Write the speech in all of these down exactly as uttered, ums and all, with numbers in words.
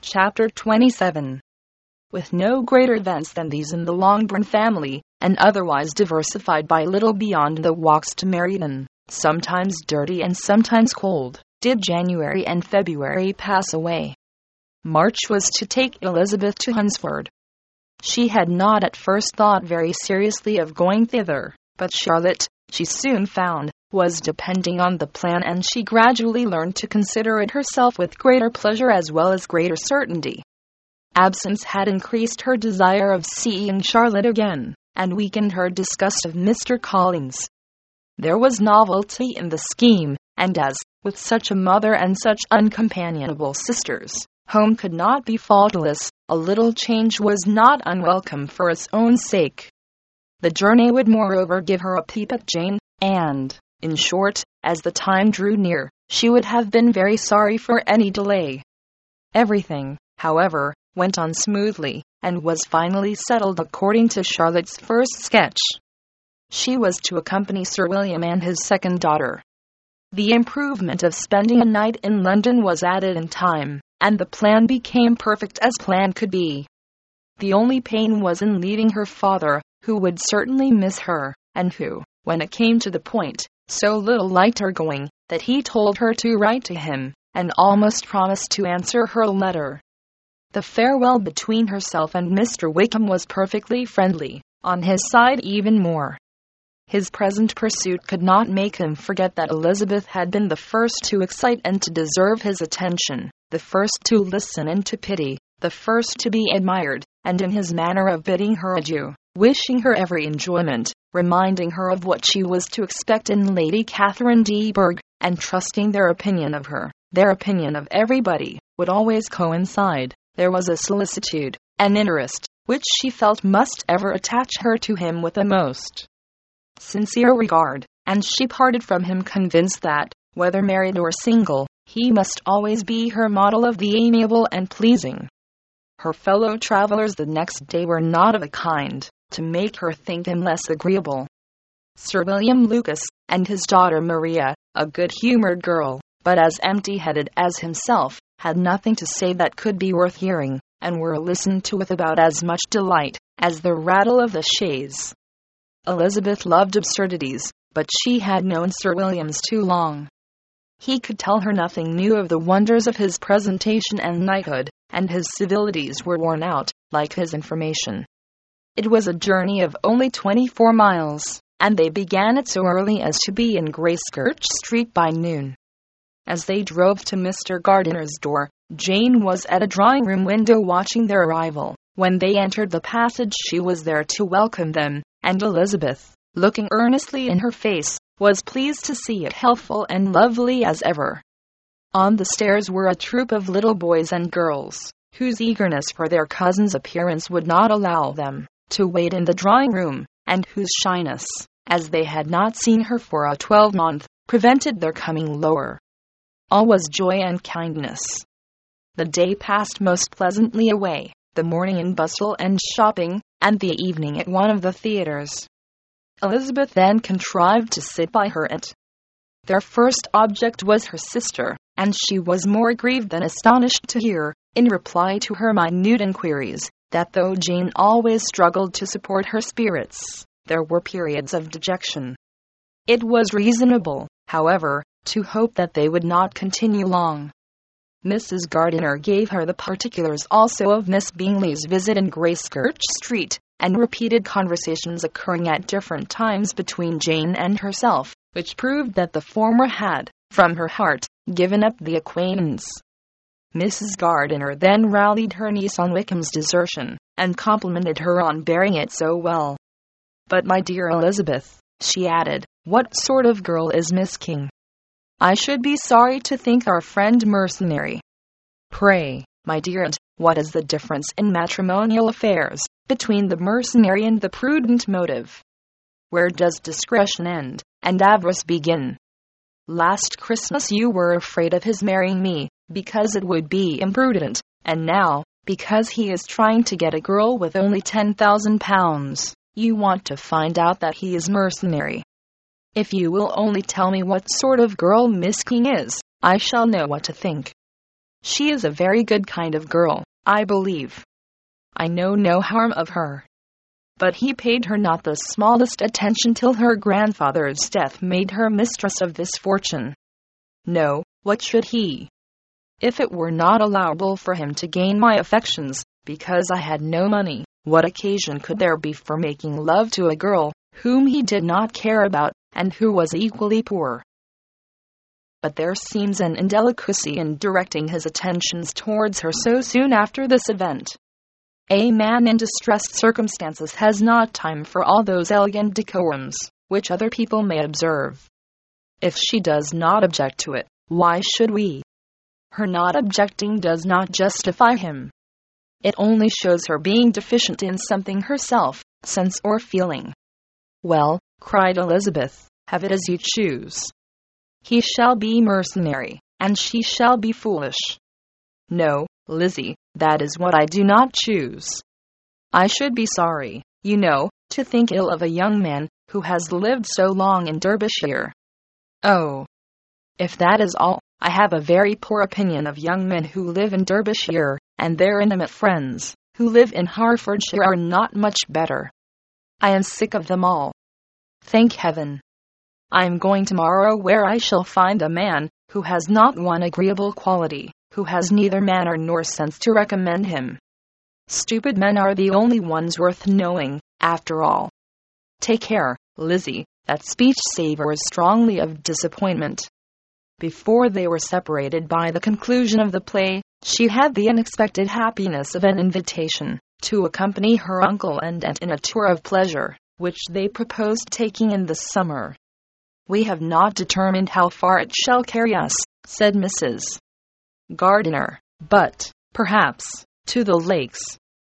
Chapter twenty-seven. With no greater events than these in the Longbourn family, and otherwise diversified by little beyond the walks to Meryton, sometimes dirty and sometimes cold, did January and February pass away. March was to take Elizabeth to Hunsford. She had not at first thought very seriously of going thither, but Charlotte, she soon found, was depending on the plan, and she gradually learned to consider it herself with greater pleasure as well as greater certainty. Absence had increased her desire of seeing Charlotte again, and weakened her disgust of Mister Collins. There was novelty in the scheme, and as, with such a mother and such uncompanionable sisters, home could not be faultless, a little change was not unwelcome for its own sake. The journey would moreover give her a peep at Jane, and, in short, as the time drew near, she would have been very sorry for any delay. Everything, however, went on smoothly, and was finally settled according to Charlotte's first sketch. She was to accompany Sir William and his second daughter. The improvement of spending a night in London was added in time, and the plan became perfect as plan could be. The only pain was in leaving her father, who would certainly miss her, and who, when it came to the point, so little liked her going, that he told her to write to him, and almost promised to answer her letter. The farewell between herself and Mister Wickham was perfectly friendly, on his side even more. His present pursuit could not make him forget that Elizabeth had been the first to excite and to deserve his attention, the first to listen and to pity, the first to be admired, and in his manner of bidding her adieu, wishing her every enjoyment, reminding her of what she was to expect in Lady Catherine de Bourgh, and trusting their opinion of her, their opinion of everybody, would always coincide. There was a solicitude, an interest, which she felt must ever attach her to him with a most sincere regard, and she parted from him convinced that, whether married or single, he must always be her model of the amiable and pleasing. Her fellow travelers the next day were not of a kind to make her think him less agreeable. Sir William Lucas, and his daughter Maria, a good-humoured girl, but as empty-headed as himself, had nothing to say that could be worth hearing, and were listened to with about as much delight as the rattle of the chaise. Elizabeth loved absurdities, but she had known Sir William's too long. He could tell her nothing new of the wonders of his presentation and knighthood, and his civilities were worn out, like his information. It was a journey of only twenty-four miles, and they began it so early as to be in Gracechurch Street by noon. As they drove to Mister Gardiner's door, Jane was at a drawing-room window watching their arrival. When they entered the passage, she was there to welcome them, and Elizabeth, looking earnestly in her face, was pleased to see it healthful and lovely as ever. On the stairs were a troop of little boys and girls, whose eagerness for their cousin's appearance would not allow them to wait in the drawing-room, and whose shyness, as they had not seen her for a twelvemonth, prevented their coming lower. All was joy and kindness. The day passed most pleasantly away, the morning in bustle and shopping, and the evening at one of the theatres. Elizabeth then contrived to sit by her aunt. Their first object was her sister, and she was more grieved than astonished to hear, in reply to her minute inquiries, that though Jane always struggled to support her spirits, there were periods of dejection. It was reasonable, however, to hope that they would not continue long. Missus Gardiner gave her the particulars also of Miss Bingley's visit in Gracechurch Street, and repeated conversations occurring at different times between Jane and herself, which proved that the former had, from her heart, given up the acquaintance. Missus Gardiner then rallied her niece on Wickham's desertion, and complimented her on bearing it so well. "But my dear Elizabeth," she added, "what sort of girl is Miss King? I should be sorry to think our friend mercenary. Pray, my dear aunt, what is the difference in matrimonial affairs between the mercenary and the prudent motive? Where does discretion end, and avarice begin? Last Christmas you were afraid of his marrying me, because it would be imprudent, and now, because he is trying to get a girl with only ten thousand pounds, you want to find out that he is mercenary. If you will only tell me what sort of girl Miss King is, I shall know what to think." She is a very good kind of girl, I believe. I know no harm of her. But he paid her not the smallest attention till her grandfather's death made her mistress of this fortune. No, what should he? If it were not allowable for him to gain my affections, because I had no money, what occasion could there be for making love to a girl whom he did not care about, and who was equally poor? But there seems an indelicacy in directing his attentions towards her so soon after this event. A man in distressed circumstances has not time for all those elegant decorums which other people may observe. If she does not object to it, why should we? Her not objecting does not justify him. It only shows her being deficient in something herself, sense or feeling. Well, cried Elizabeth, have it as you choose. He shall be mercenary, and she shall be foolish. No, Lizzie, that is what I do not choose. I should be sorry, you know, to think ill of a young man who has lived so long in Derbyshire. Oh, if that is all, I have a very poor opinion of young men who live in Derbyshire, and their intimate friends, who live in Hertfordshire, are not much better. I am sick of them all. Thank heaven. I am going tomorrow where I shall find a man who has not one agreeable quality, who has neither manner nor sense to recommend him. Stupid men are the only ones worth knowing, after all. Take care, Lizzie, that speech savors strongly of disappointment. Before they were separated by the conclusion of the play, she had the unexpected happiness of an invitation to accompany her uncle and aunt in a tour of pleasure, which they proposed taking in the summer. We have not determined how far it shall carry us, said Missus Gardiner, but, perhaps, to the lakes.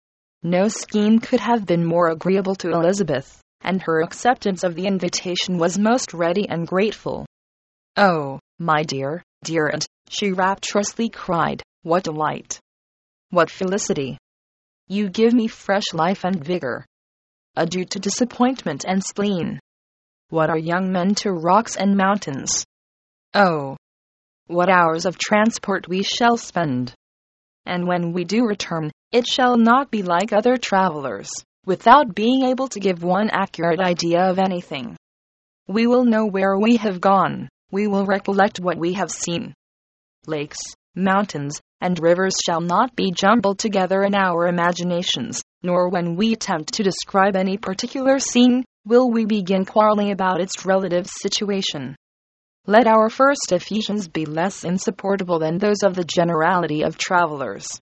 No scheme could have been more agreeable to Elizabeth, and her acceptance of the invitation was most ready and grateful. Oh, my dear, dear aunt, she rapturously cried, what delight! What felicity! You give me fresh life and vigor. Adieu to disappointment and spleen. What are young men to rocks and mountains? Oh, what hours of transport we shall spend! And when we do return, it shall not be like other travelers, without being able to give one accurate idea of anything. We will know where we have gone, we will recollect what we have seen. Lakes, mountains, and rivers shall not be jumbled together in our imaginations, nor when we attempt to describe any particular scene, will we begin quarreling about its relative situation. Let our first effusions be less insupportable than those of the generality of travelers.